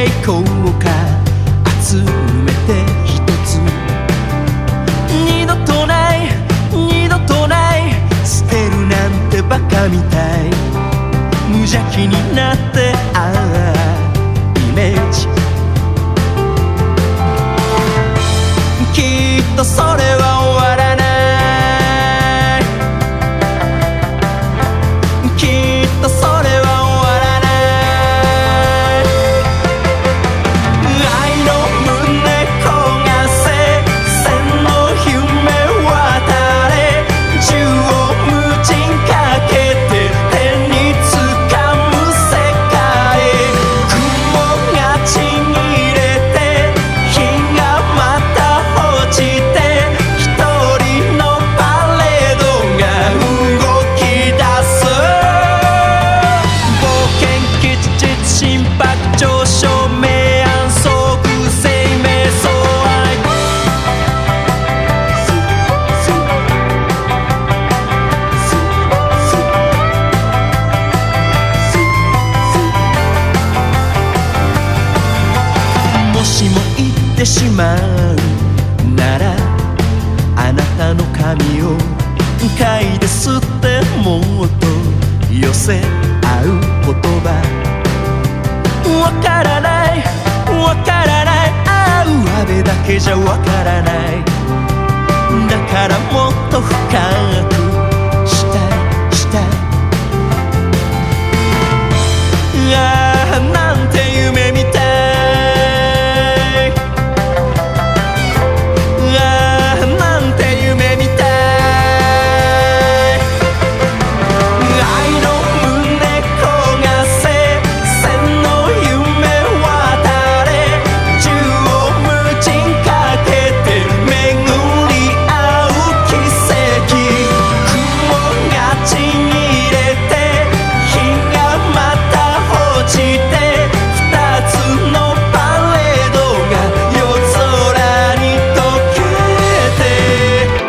ていこうか、集めて一つ。二度とない二度とない、捨てるなんてバカみたい。無邪気になってイメージ。きっとそれは終わらない。きっとそれは終わらない。愛の胸焦がせ、千の夢渡れ、縦横無尽かけて手につかむ世界。雲がちぎれて日がまた落ちて、一人のパレードが動き出す。冒険吉日心拍上昇、明暗相互生命相愛。もしも言ってしまうなら、あなたの髪を嗅いで吸って、もっと寄せ合う言葉。わからないわからない、あれだけじゃわからない。だからもっと深くしたいしたい。ああなんて夢みたい。ああなんて夢みたい。愛の胸焦がせ、千の夢渡れ、縦横無尽かけて巡り合う奇跡。雲がちぎれて日がまた落ちて、二つのパレードが夜空に溶けて。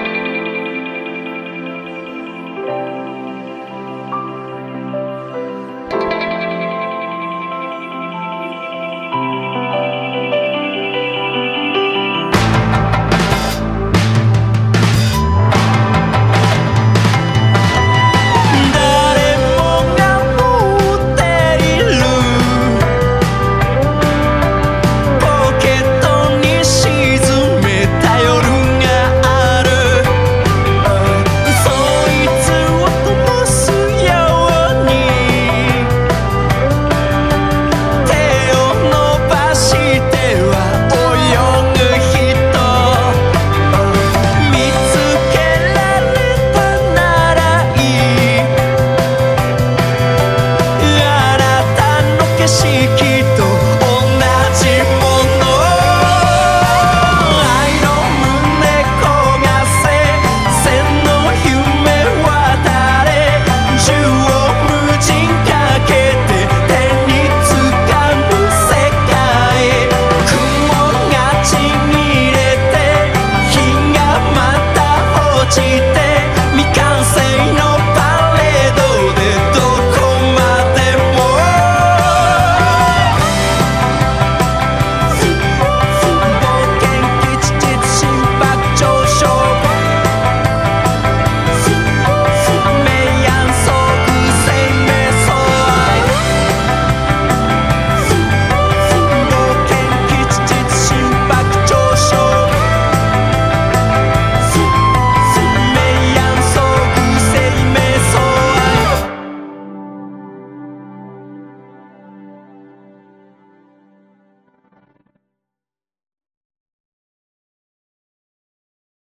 誰もが持っているポケットに沈めた夜がある。そいつを灯すように手を伸ばしては泳ぐ人。見つけられたならいい、あなたの景色